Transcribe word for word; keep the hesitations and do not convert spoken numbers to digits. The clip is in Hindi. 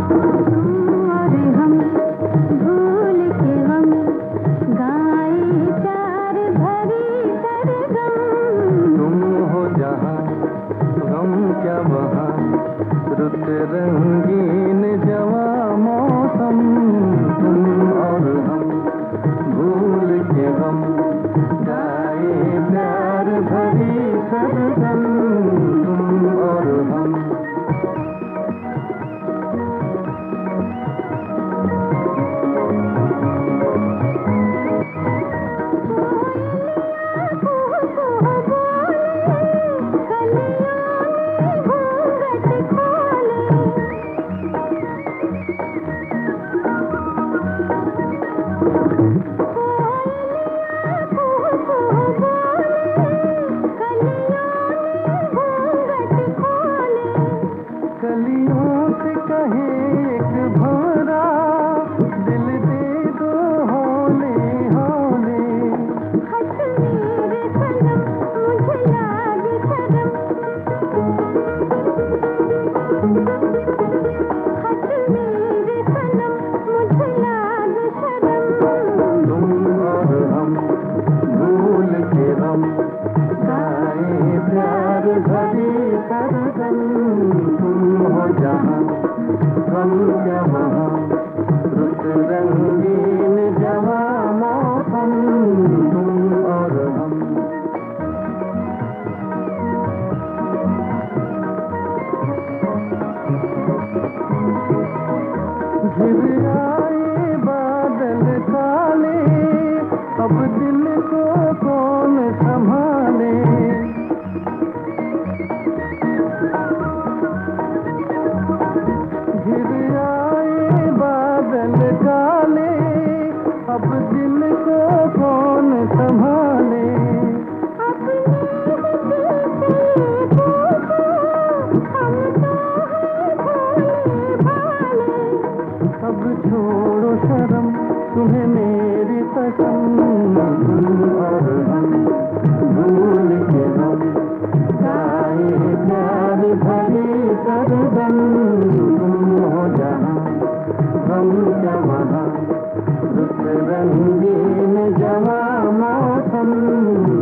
रंगीन जवा मौसम, तुम और हम भूल के हम गाए प्यार भरी सरगम, तुम और हम। कलियों से कहे एक भौरा, दिल दे दो होले होले। हंस मेरे सनम मुझे लागे शर्म, हंस मेरे सनम मुझे लागे शर्म। तुम और हम भूल के हम गाए प्यार भरी सरगम, तुम हो जहाँ हम क्या वहाँ रुत रंगीन जवा मौसम, तुम और हम। घिर आए बादल काले, अब दिल को कौन संभाले। घिर आए बादल काले, अब दिल को कौन संभाले। अपने दिल से पूछो, हम तो हैं भोले भाले। अब छोड़ो शर्म तुम्हें मेरी कसम, तुम और हम भूल के हम गाए प्यार भरी सरगम, तुम हो जहाँ हम क्या वहाँ रुत रंगीन जवा मौसम।